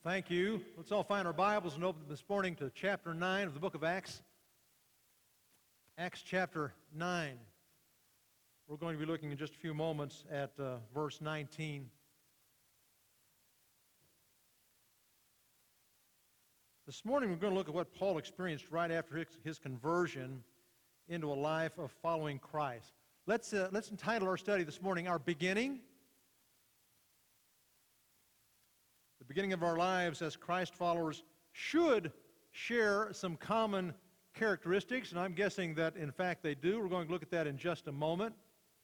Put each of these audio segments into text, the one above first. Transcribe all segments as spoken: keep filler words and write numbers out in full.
Thank you. Let's all find our Bibles and open them this morning to chapter nine of the book of Acts. Acts chapter nine. We're going to be looking in just a few moments at uh, verse nineteen. This morning we're going to look at what Paul experienced right after his, his conversion into a life of following Christ. Let's, uh, let's entitle our study this morning, Our Beginning. The beginning of our lives as Christ followers should share some common characteristics, and I'm guessing that, in fact, they do. We're going to look at that in just a moment.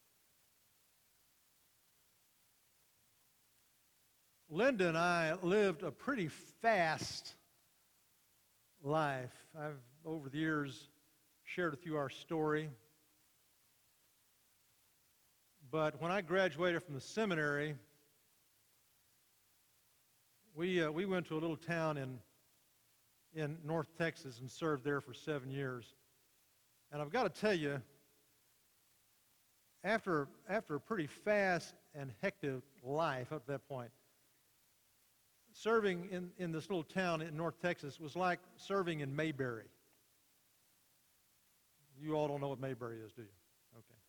Linda and I lived a pretty fast life. I've, over the years, shared with you our story. But when I graduated from the seminary, We, uh, we went to a little town in, in North Texas and served there for seven years. And I've got to tell you, after, after a pretty fast and hectic life up to that point, serving in, in this little town in North Texas was like serving in Mayberry. You all don't know what Mayberry is, do you? Okay.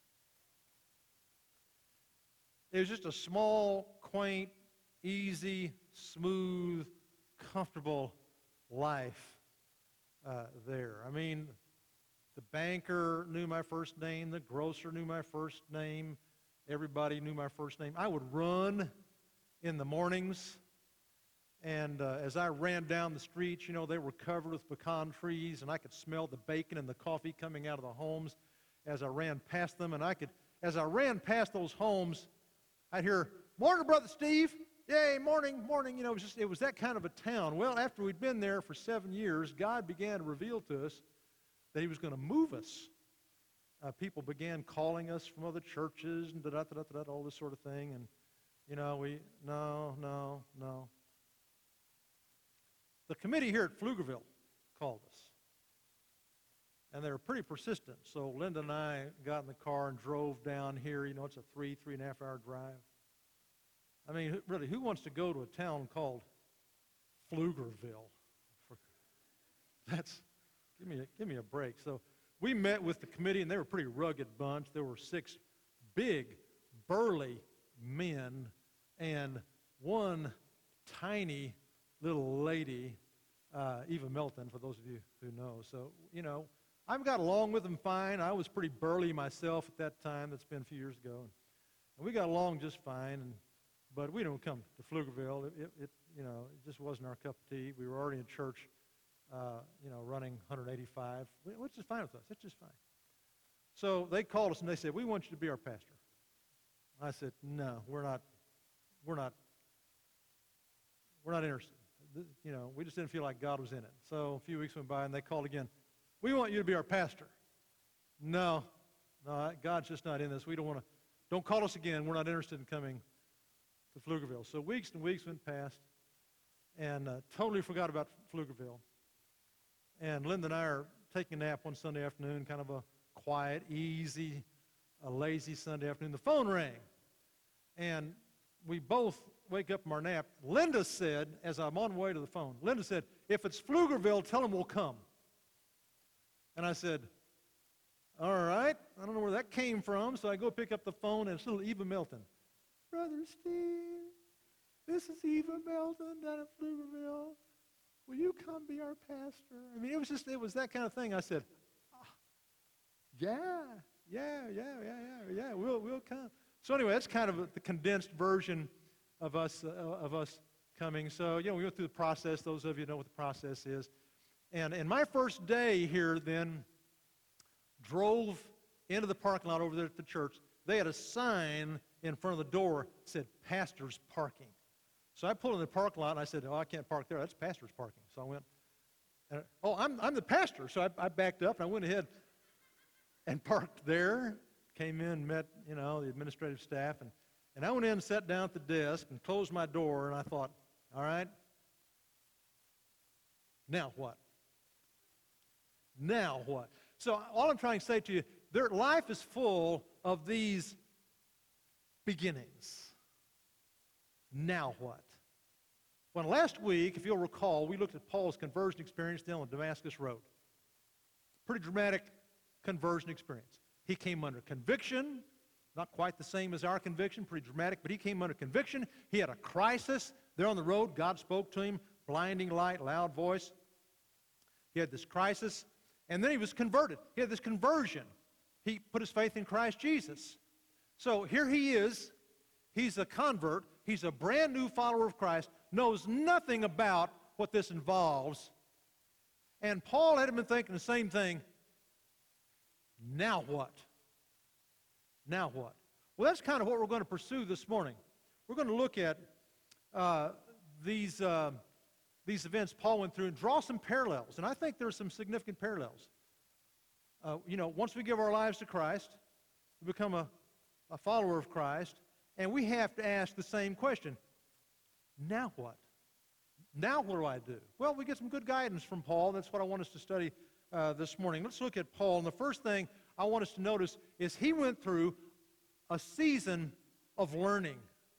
It was just a small, quaint, easy, smooth, comfortable life uh, there. I mean, the banker knew my first name. The grocer knew my first name. Everybody knew my first name. I would run in the mornings, and uh, as I ran down the streets, you know, they were covered with pecan trees, and I could smell the bacon and the coffee coming out of the homes as I ran past them. And I could, as I ran past those homes, I'd hear, "Morning, Brother Steve." Yay, morning, morning. You know, it was, just, it was that kind of a town. Well, after we'd been there for seven years, God began to reveal to us that he was going to move us. Uh, people began calling us from other churches and da-da-da-da-da, all this sort of thing. And, you know, we, no, no, no. The committee here at Pflugerville called us. And they were pretty persistent. So Linda and I got in the car and drove down here. You know, it's a three, three and a half hour drive. I mean, really, who wants to go to a town called Pflugerville? That's, give me a, give me a break. So we met with the committee, and they were a pretty rugged bunch. There were six big, burly men and one tiny little lady, uh, Eva Melton, for those of you who know. So, you know, I've got along with them fine. I was pretty burly myself at that time. That's been a few years ago. And we got along just fine. And But we don't come to Pflugerville. It, it, it, you know, it just wasn't our cup of tea. We were already in church, uh, you know, running one eighty-five, which is fine with us. It's just fine. So they called us and they said, "We want you to be our pastor." I said, "No, we're not. We're not. We're not interested. You know, we just didn't feel like God was in it." So a few weeks went by and they called again. "We want you to be our pastor." No, no, God's just not in this. We don't want to. Don't call us again. We're not interested in coming to Pflugerville. So weeks and weeks went past, and uh, totally forgot about Pflugerville. And Linda and I are taking a nap one Sunday afternoon, kind of a quiet, easy, a lazy Sunday afternoon. The phone rang, and we both wake up from our nap. Linda said, as I'm on the way to the phone, Linda said, "If it's Pflugerville, tell them we'll come." And I said, "All right." I don't know where that came from, so I go pick up the phone, and it's little Eva Milton. "Brother Steve, this is Eva Melton down at Pflugerville. Will you come be our pastor?" I mean, it was just, it was that kind of thing. I said, ah, yeah, yeah, yeah, yeah, yeah, yeah, we'll, we'll come. So anyway, that's kind of a, the condensed version of us, uh, of us coming. So, you know, we went through the process. Those of you know what the process is. And, and my first day here then drove into the parking lot over there at the church. They had a sign in front of the door that said "Pastor's Parking." So I pulled in the parking lot and I said, "Oh, I can't park there. That's pastor's parking." So I went, and, "Oh, I'm, I'm the pastor." So I, I backed up and I went ahead and parked there. Came in, met, you know, the administrative staff, and, and I went in and sat down at the desk and closed my door, and I thought, all right, now what? Now what? So all I'm trying to say to you, their life is full of these beginnings. Now what? Well, last week, if you'll recall, we looked at Paul's conversion experience down on the Damascus Road. Pretty dramatic conversion experience. He came under conviction, not quite the same as our conviction, pretty dramatic, but he came under conviction. He had a crisis. There on the road, God spoke to him, blinding light, loud voice. He had this crisis, and then he was converted. He had this conversion. He put his faith in Christ Jesus. So here he is. He's a convert. He's a brand new follower of Christ, knows nothing about what this involves. And Paul had been thinking the same thing. Now what? Now what? Well, that's kind of what we're going to pursue this morning. We're going to look at uh, these, uh, these events Paul went through and draw some parallels. And I think there's some significant parallels. Uh, you know, once we give our lives to Christ, we become a, a follower of Christ, and we have to ask the same question. Now what? Now what do I do? Well, we get some good guidance from Paul. That's what I want us to study uh, this morning. Let's look at Paul. And the first thing I want us to notice is he went through a season of learning.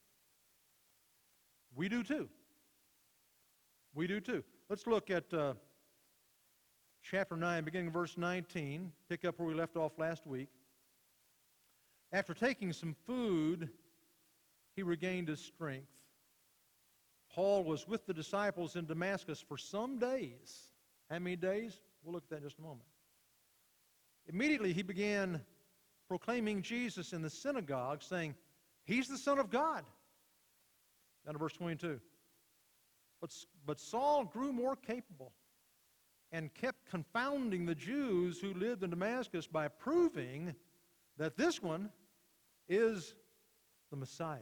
We do too. We do too. Let's look at uh, chapter nine, beginning of verse nineteen. Pick up where we left off last week. After taking some food, he regained his strength. Paul was with the disciples in Damascus for some days. How many days? We'll look at that in just a moment. Immediately he began proclaiming Jesus in the synagogue, saying, "He's the Son of God." Down to verse twenty-two. But, but Saul grew more capable and kept confounding the Jews who lived in Damascus by proving that this one is the Messiah.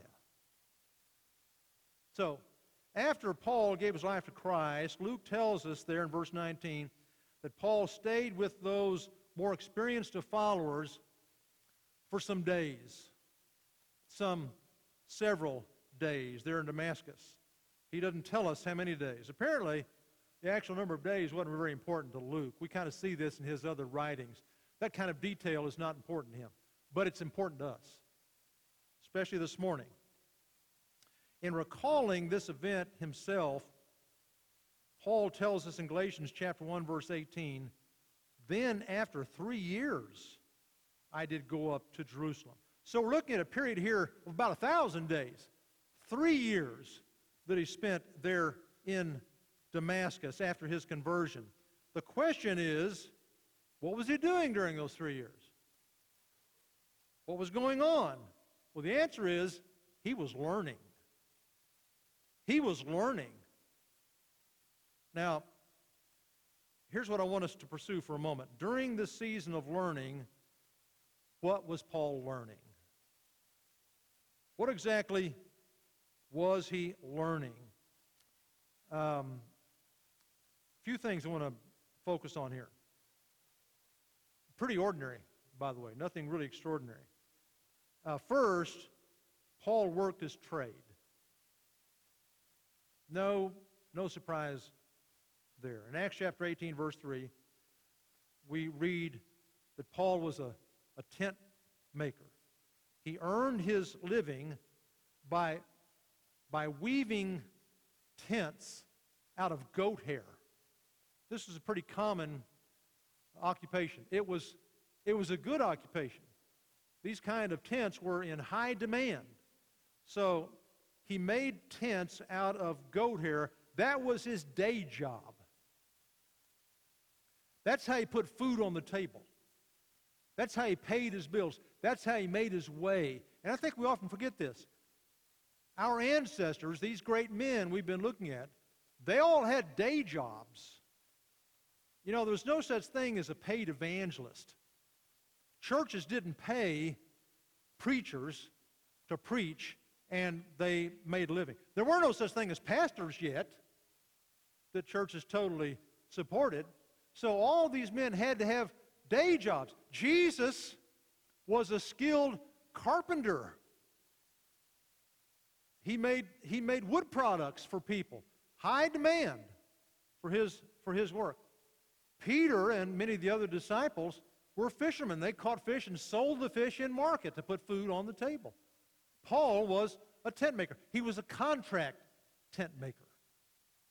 So, after Paul gave his life to Christ, Luke tells us there in verse nineteen that Paul stayed with those more experienced of followers for some days, some several days there in Damascus. He doesn't tell us how many days. Apparently, the actual number of days wasn't very important to Luke. We kind of see this in his other writings. That kind of detail is not important to him, but it's important to us, especially this morning. In recalling this event himself, Paul tells us in Galatians chapter one, verse eighteen, "Then after three years, I did go up to Jerusalem." So we're looking at a period here of about a thousand days. Three years that he spent there in Damascus after his conversion. The question is, what was he doing during those three years? What was going on? Well, the answer is, he was learning. He was learning. Now, here's what I want us to pursue for a moment. During this season of learning, what was Paul learning? What exactly was he learning? Um, a few things I want to focus on here. Pretty ordinary, by the way, nothing really extraordinary. Uh, first, Paul worked his trade. No, no surprise there. In Acts chapter eighteen, verse three, we read that Paul was a, a tent maker. He earned his living by, by weaving tents out of goat hair. This was a pretty common occupation. It was, it was a good occupation. These kind of tents were in high demand. So he made tents out of goat hair. That was his day job. That's how he put food on the table. That's how he paid his bills. That's how he made his way. And I think we often forget this. Our ancestors, these great men we've been looking at, they all had day jobs. You know, there was no such thing as a paid evangelist. Churches didn't pay preachers to preach, and they made a living. There were no such thing as pastors yet that churches totally supported. So all these men had to have day jobs. Jesus was a skilled carpenter. He made, he made wood products for people. High demand for his, for his work. Peter and many of the other disciples were fishermen. They caught fish and sold the fish in market to put food on the table. Paul was a tent maker. He was a contract tent maker.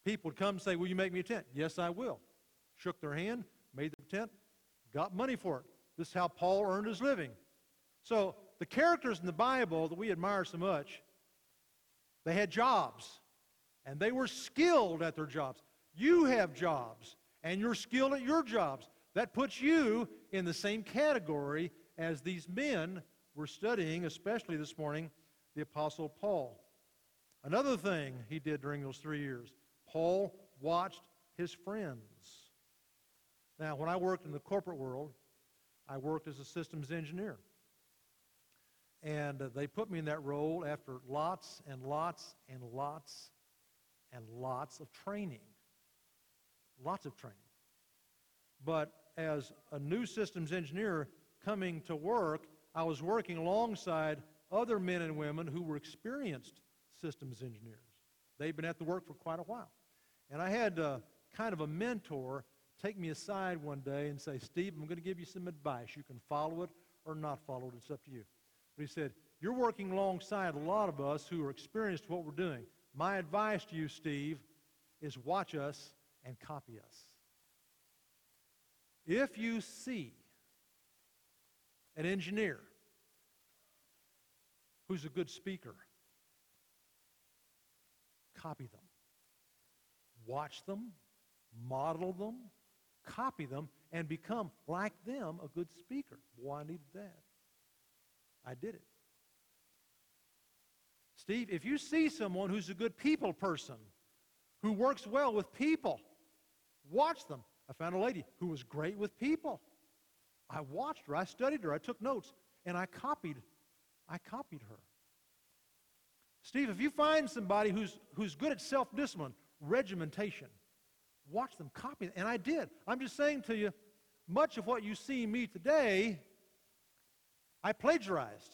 People would come and say, will you make me a tent? Yes, I will. Shook their hand, made the tent, got money for it. This is how Paul earned his living. So the characters in the Bible that we admire so much, they had jobs, and they were skilled at their jobs. You have jobs, and you're skilled at your jobs. That puts you in the same category as these men we're studying, especially this morning, the Apostle Paul. Another thing he did during those three years, Paul watched his friends. Now, when I worked in the corporate world, I worked as a systems engineer. And uh, they put me in that role after lots and lots and lots and lots of training. Lots of training. But as a new systems engineer coming to work, I was working alongside other men and women who were experienced systems engineers. They'd been at the work for quite a while. And I had uh, kind of a mentor take me aside one day and say, Steve, I'm going to give you some advice. You can follow it or not follow it. It's up to you. But he said, you're working alongside a lot of us who are experienced in what we're doing. My advice to you, Steve, is watch us and copy us. If you see an engineer who's a good speaker, copy them. Watch them, model them, copy them, and become like them, a good speaker. Boy, I needed that. I did it. Steve, if you see someone who's a good people person, who works well with people, watch them. I found a lady who was great with people. I watched her, I studied her, I took notes, and I copied, I copied her. Steve, if you find somebody who's, who's good at self-discipline, regimentation, watch them, copy them, and I did. I'm just saying to you, much of what you see me today, I plagiarized.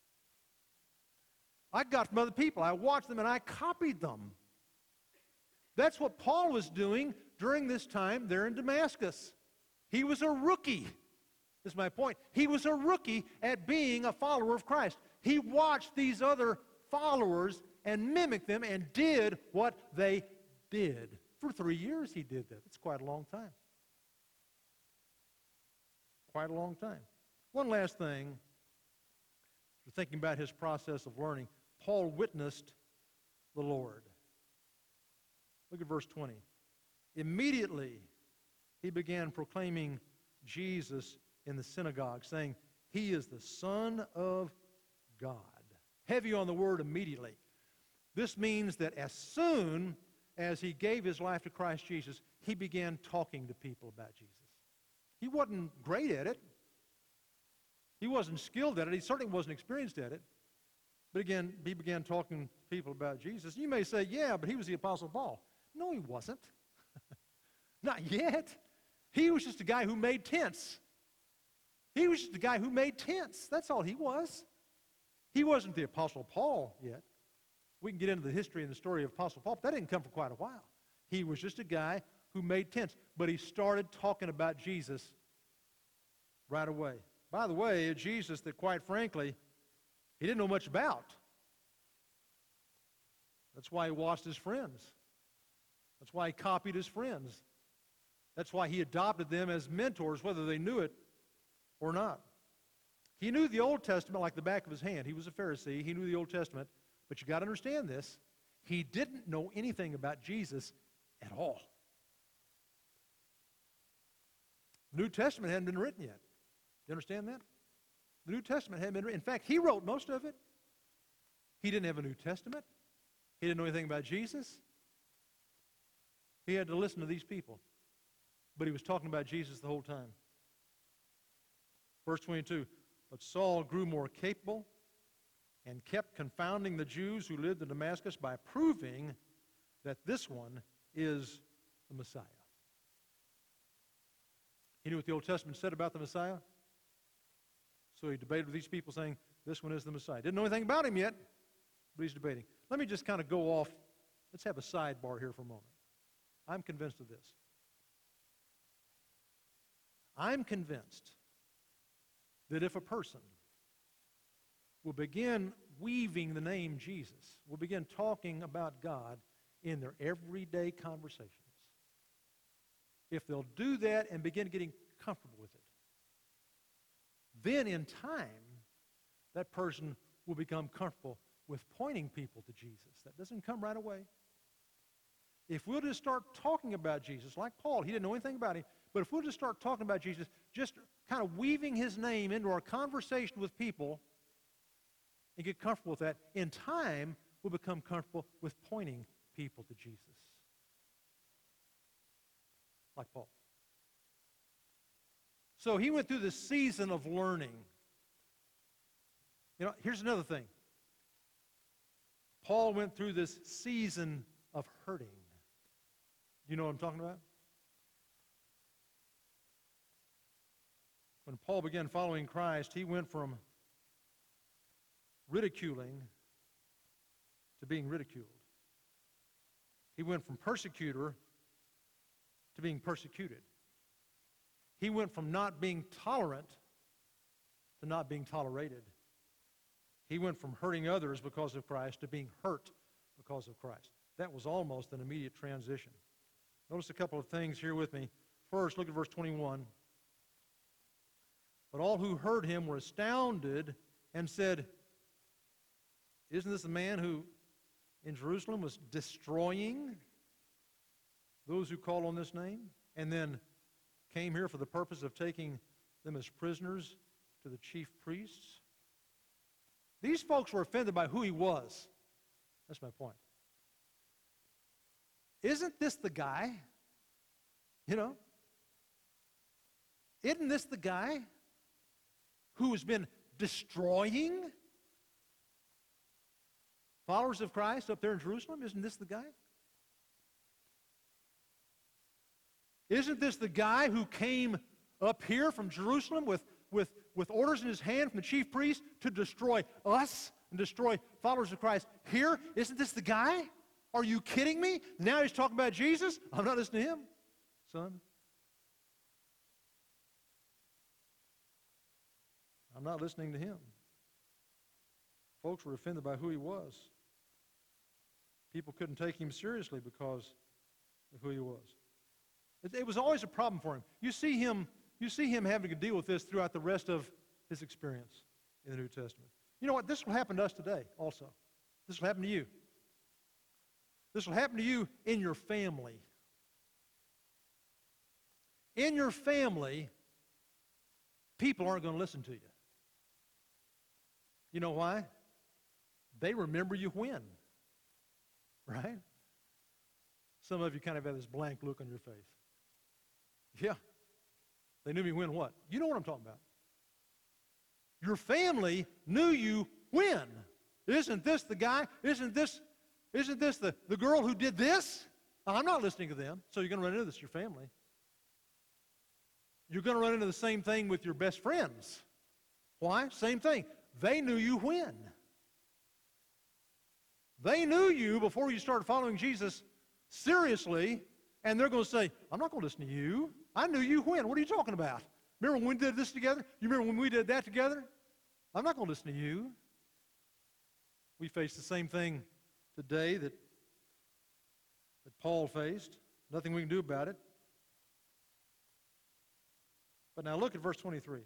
I got from other people. I watched them and I copied them. That's what Paul was doing during this time there in Damascus. He was a rookie. This is my point. He was a rookie at being a follower of Christ. He watched these other followers and mimicked them and did what they did. For three years he did that. It's quite a long time. Quite a long time. One last thing. You're thinking about his process of learning. Paul witnessed the Lord. Look at verse twenty. Immediately he began proclaiming Jesus in the synagogue, saying, he is the Son of God. Heavy on the word immediately. This means that as soon as he gave his life to Christ Jesus, he began talking to people about Jesus. He wasn't great at it. He wasn't skilled at it. He certainly wasn't experienced at it. But again, he began talking to people about Jesus. You may say, yeah, but he was the Apostle Paul. No, he wasn't. Not yet. He was just a guy who made tents. He was just a guy who made tents. That's all he was. He wasn't the Apostle Paul yet. We can get into the history and the story of Apostle Paul, but that didn't come for quite a while. He was just a guy who made tents. But he started talking about Jesus right away. By the way, a Jesus that, quite frankly, he didn't know much about. That's why he watched his friends. That's why he copied his friends. That's why he adopted them as mentors, whether they knew it or not. He knew the Old Testament like the back of his hand. He was a Pharisee. He knew the Old Testament. But you got to understand this. He didn't know anything about Jesus at all. The New Testament hadn't been written yet. You understand that? The New Testament hadn't been written. In fact, he wrote most of it. He didn't have a New Testament. He didn't know anything about Jesus. He had to listen to these people. But he was talking about Jesus the whole time. Verse twenty-two, but Saul grew more capable and kept confounding the Jews who lived in Damascus by proving that this one is the Messiah. He knew what the Old Testament said about the Messiah. So he debated with these people saying, this one is the Messiah. Didn't know anything about him yet, but he's debating. Let me just kind of go off. Let's have a sidebar here for a moment. I'm convinced of this. I'm convinced that if a person will begin weaving the name Jesus, will begin talking about God in their everyday conversations. If they'll do that and begin getting comfortable with it, then in time, that person will become comfortable with pointing people to Jesus. That doesn't come right away. If we'll just start talking about Jesus, like Paul, he didn't know anything about him, but if we'll just start talking about Jesus, just kind of weaving his name into our conversation with people and get comfortable with that, in time, we'll become comfortable with pointing people to Jesus. Like Paul. So he went through this season of learning. You know, here's another thing. Paul went through this season of hurting. You know what I'm talking about? When Paul began following Christ, he went from ridiculing to being ridiculed. He went from persecutor to being persecuted. He went from not being tolerant to not being tolerated. He went from hurting others because of Christ to being hurt because of Christ. That was almost an immediate transition. Notice a couple of things here with me. First, look at verse twenty-one. But all who heard him were astounded and said, isn't this the man who in Jerusalem was destroying those who call on this name, and then came here for the purpose of taking them as prisoners to the chief priests? These folks were offended by who he was. That's my point. Isn't this the guy? You know? Isn't this the guy who has been destroying followers of Christ up there in Jerusalem? Isn't this the guy? Isn't this the guy who came up here from Jerusalem with, with, with orders in his hand from the chief priest to destroy us and destroy followers of Christ here? Isn't this the guy? Are you kidding me? Now he's talking about Jesus? I'm not listening to him, son. I'm not listening to him. Folks were offended by who he was. People couldn't take him seriously because of who he was. It, it was always a problem for him. You see him, you see him having to deal with this throughout the rest of his experience in the New Testament. You know what? This will happen to us today also. This will happen to you. This will happen to you in your family. In your family, people aren't going to listen to you. You know why? They remember you when, right? Some of you kind of have this blank look on your face. Yeah. They knew me when what? You know what I'm talking about. Your family knew you when. Isn't this the guy? Isn't this, isn't this the, the girl who did this? I'm not listening to them. So you're going to run into this, your family. You're going to run into the same thing with your best friends. Why? Same thing. They knew you when. They knew you before you started following Jesus seriously, and they're going to say, I'm not going to listen to you. I knew you when. What are you talking about? Remember when we did this together? You remember when we did that together? I'm not going to listen to you. We face the same thing today that, that Paul faced. Nothing we can do about it. But now look at verse twenty-three.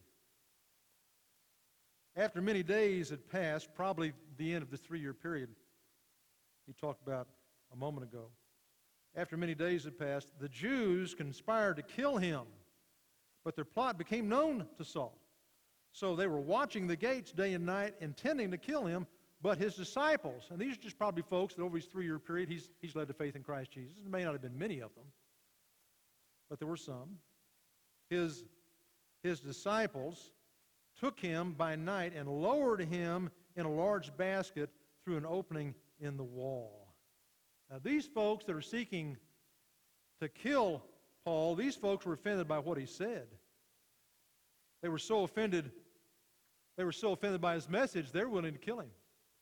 After many days had passed, probably the end of this three-year period he talked about a moment ago. After many days had passed, the Jews conspired to kill him, but their plot became known to Saul. So they were watching the gates day and night, intending to kill him, but his disciples, and these are just probably folks that over his three-year period he's, he's led to faith in Christ Jesus. There may not have been many of them, but there were some. His, his disciples took him by night and lowered him in a large basket through an opening in the wall. Now, these folks that are seeking to kill Paul, these folks were offended by what he said. They were so offended, they were so offended by his message, they were willing to kill him.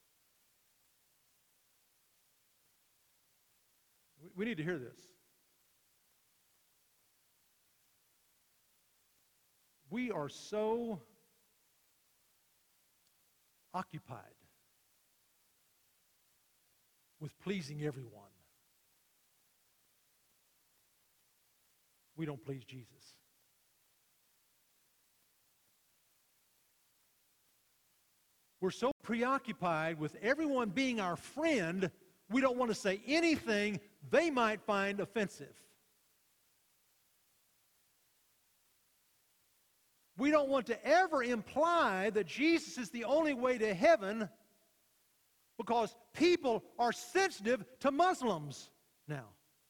We need to hear this. We are so occupied with pleasing everyone we don't please Jesus. We're so preoccupied with everyone being our friend, we don't want to say anything they might find offensive. We don't want to ever imply that Jesus is the only way to heaven because people are sensitive to Muslims now.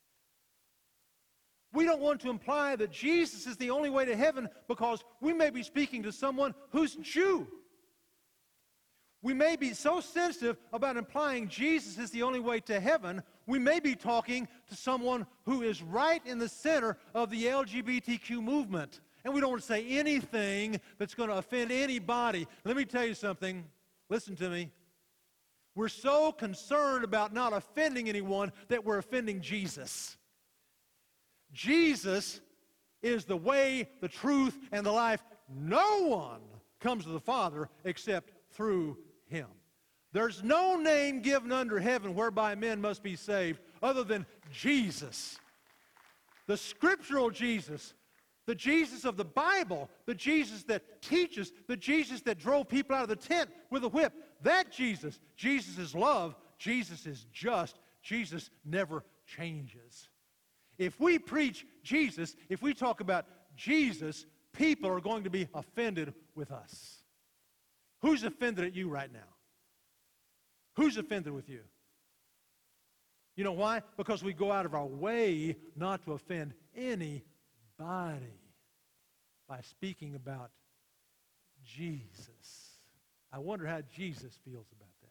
We don't want to imply that Jesus is the only way to heaven because we may be speaking to someone who's Jew. We may be so sensitive about implying Jesus is the only way to heaven, we may be talking to someone who is right in the center of the L G B T Q movement. And we don't want to say anything that's going to offend anybody. Let me tell you something. Listen to me. We're so concerned about not offending anyone that we're offending Jesus. Jesus is the way, the truth, and the life. No one comes to the Father except through Him. There's no name given under heaven whereby men must be saved other than Jesus. The scriptural Jesus, the Jesus of the Bible, the Jesus that teaches, the Jesus that drove people out of the tent with a whip. That Jesus, Jesus is love, Jesus is just, Jesus never changes. If we preach Jesus, if we talk about Jesus, people are going to be offended with us. Who's offended at you right now? Who's offended with you? You know why? Because we go out of our way not to offend anybody by speaking about Jesus. I wonder how Jesus feels about that.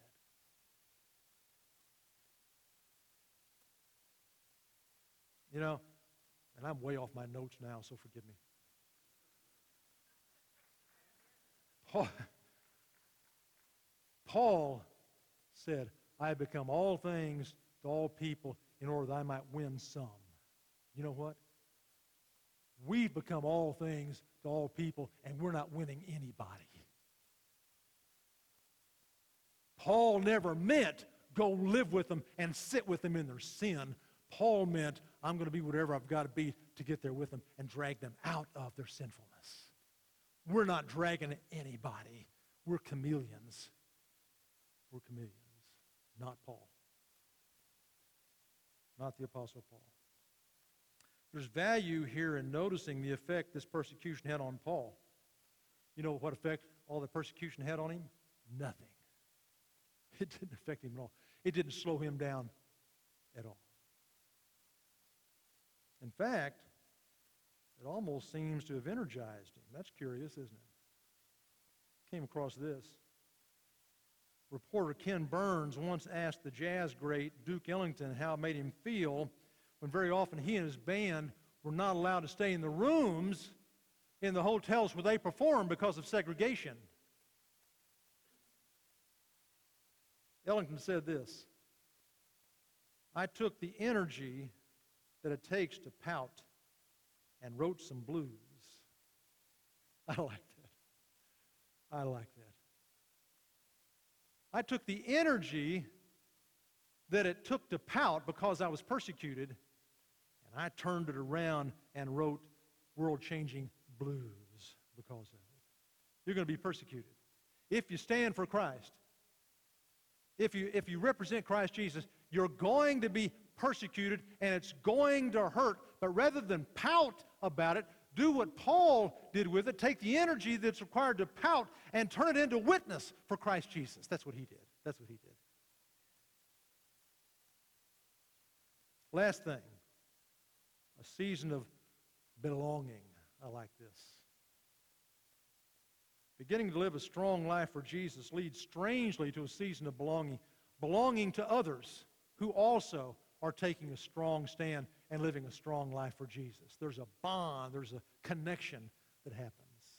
You know, and I'm way off my notes now, so forgive me. Paul, Paul said, I have become all things to all people in order that I might win some. You know what? We've become all things to all people, and we're not winning anybody. Paul never meant go live with them and sit with them in their sin. Paul meant I'm going to be whatever I've got to be to get there with them and drag them out of their sinfulness. We're not dragging anybody. We're chameleons. We're chameleons, not Paul. Not the Apostle Paul. There's value here in noticing the effect this persecution had on Paul. You know what effect all the persecution had on him? Nothing. It didn't affect him at all. It didn't slow him down at all. In fact, it almost seems to have energized him. That's curious, isn't it? Came across this. Reporter Ken Burns once asked the jazz great Duke Ellington how it made him feel when very often he and his band were not allowed to stay in the rooms in the hotels where they performed because of segregation. Ellington said this, I took the energy that it takes to pout and wrote some blues. I like that. I like that. I took the energy that it took to pout because I was persecuted, and I turned it around and wrote world-changing blues because of it. You're going to be persecuted. If you stand for Christ, if you, if you represent Christ Jesus, you're going to be persecuted, and it's going to hurt. But rather than pout about it, do what Paul did with it. Take the energy that's required to pout and turn it into witness for Christ Jesus. That's what he did. That's what he did. Last thing, a season of belonging. I like this. Beginning to live a strong life for Jesus leads strangely to a season of belonging, belonging to others who also are taking a strong stand and living a strong life for Jesus. There's a bond, there's a connection that happens.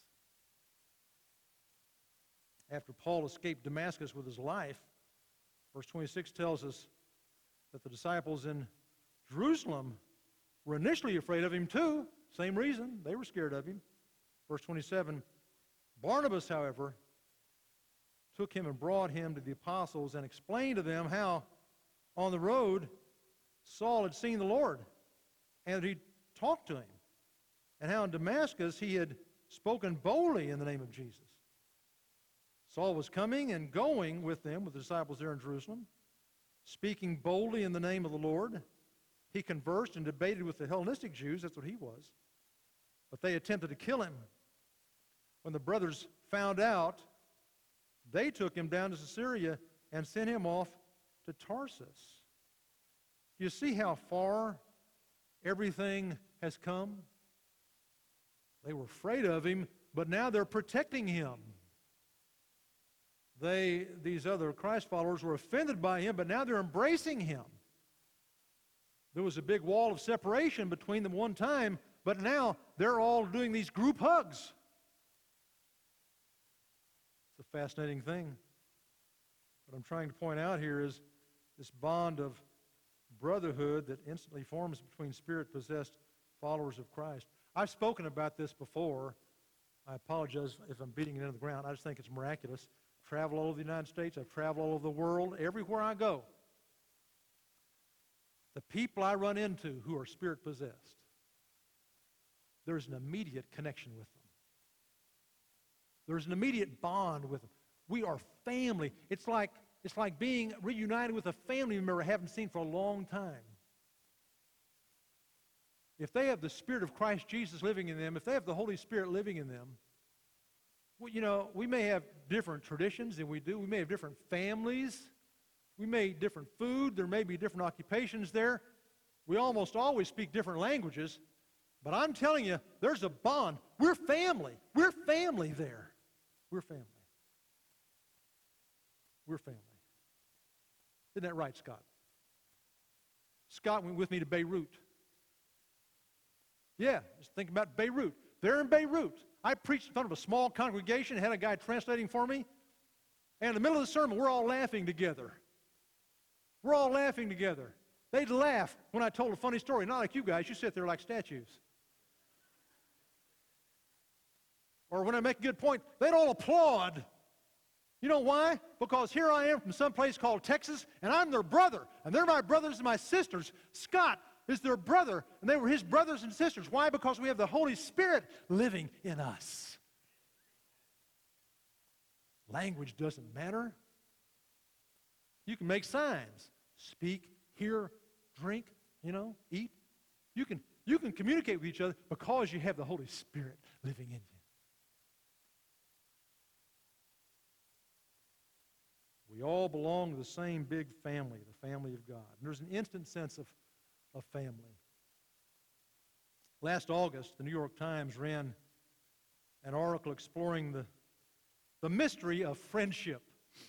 After Paul escaped Damascus with his life, verse twenty-six tells us that the disciples in Jerusalem were initially afraid of him too. Same reason, they were scared of him. Verse twenty-seven, Barnabas, however, took him and brought him to the apostles and explained to them how on the road Saul had seen the Lord and he talked to him. and how in Damascus he had spoken boldly in the name of Jesus. Saul was coming and going with them, with the disciples there in Jerusalem, speaking boldly in the name of the Lord. He conversed and debated with the Hellenistic Jews. That's what he was. But they attempted to kill him. When the brothers found out, they took him down to Caesarea and sent him off to Tarsus. You see how far everything has come? They were afraid of him, but now they're protecting him. They, these other Christ followers, were offended by him, but now they're embracing him. There was a big wall of separation between them one time, but now they're all doing these group hugs. It's a fascinating thing. What I'm trying to point out here is this bond of brotherhood that instantly forms between spirit-possessed followers of Christ. I've spoken about this before. I apologize if I'm beating it into the ground. I just think it's miraculous. I've traveled all over the United States. I've traveled all over the world. Everywhere I go, the people I run into who are spirit-possessed, there's an immediate connection with them. There's an immediate bond with them. We are family. It's like, it's like being reunited with a family member I haven't seen for a long time. If they have the Spirit of Christ Jesus living in them, if they have the Holy Spirit living in them, well, you know, we may have different traditions than we do. We may have different families. We may eat different food. There may be different occupations there. We almost always speak different languages. But I'm telling you, there's a bond. We're family. We're family there. We're family. We're family. Isn't that right, Scott? Scott went with me to Beirut. Yeah, just think about Beirut. They're in Beirut. I preached in front of a small congregation, had a guy translating for me, and in the middle of the sermon, we're all laughing together. We're all laughing together. They'd laugh when I told a funny story. Not like you guys. You sit there like statues. Or when I make a good point, they'd all applaud. You know why? Because here I am from some place called Texas, and I'm their brother, and they're my brothers and my sisters. Scott is their brother, and they were his brothers and sisters. Why? Because we have the Holy Spirit living in us. Language doesn't matter. You can make signs. Speak, hear, drink, you know, eat. You can, you can communicate with each other because you have the Holy Spirit living in you. We all belong to the same big family, the family of God. And there's an instant sense of, of family. Last August, the New York Times ran an article exploring the, the mystery of friendship.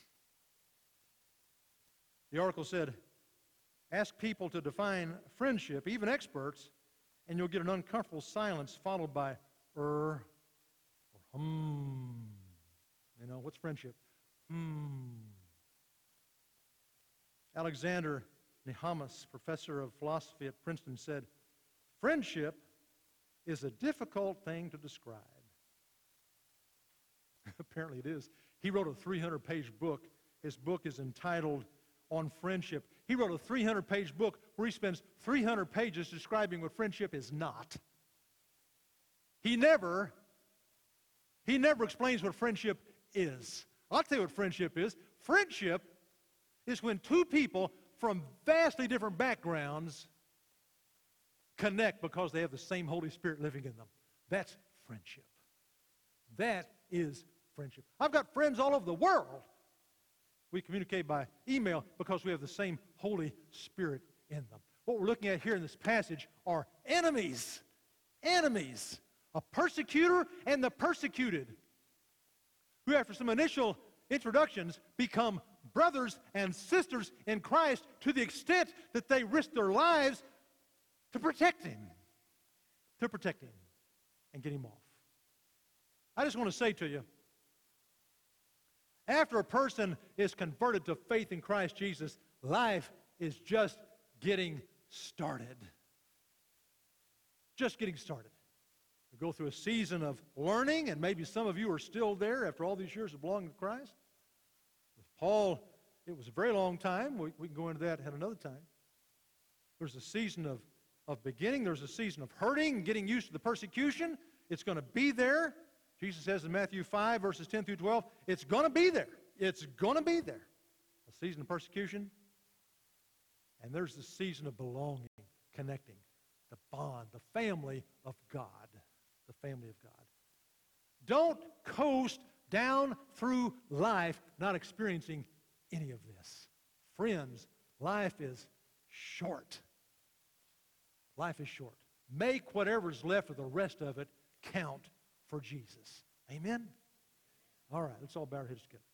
The article said, ask people to define friendship, even experts, and you'll get an uncomfortable silence followed by er or hmm. You know, what's friendship? Hmm. Alexander Nehamas, professor of philosophy at Princeton, said, friendship is a difficult thing to describe. Apparently it is. He wrote a three hundred page book. His book is entitled On Friendship. He wrote a three hundred page book where he spends three hundred pages describing what friendship is not. He never, he never explains what friendship is. I'll tell you what friendship is. Friendship is when two people from vastly different backgrounds connect because they have the same Holy Spirit living in them. That's friendship. That is friendship. I've got friends all over the world. We communicate by email because we have the same Holy Spirit in them. What we're looking at here in this passage are enemies. Enemies. A persecutor and the persecuted, who after some initial introductions become brothers and sisters in Christ to the extent that they risk their lives to protect him. To protect him and get him off. I just want to say to you, after a person is converted to faith in Christ Jesus, life is just getting started. Just getting started. We go through a season of learning, and maybe some of you are still there after all these years of belonging to Christ. With Paul, it was a very long time. We, we can go into that at another time. There's a season of, of beginning. There's a season of hurting, getting used to the persecution. It's going to be there. Jesus says in Matthew five, verses ten through twelve, it's going to be there. It's going to be there. A season of persecution. And there's the season of belonging, connecting, the bond, the family of God. The family of God. Don't coast down through life not experiencing any of this. Friends, life is short. Life is short. Make whatever's left of the rest of it count for Jesus. Amen? All right, let's all bow our heads together.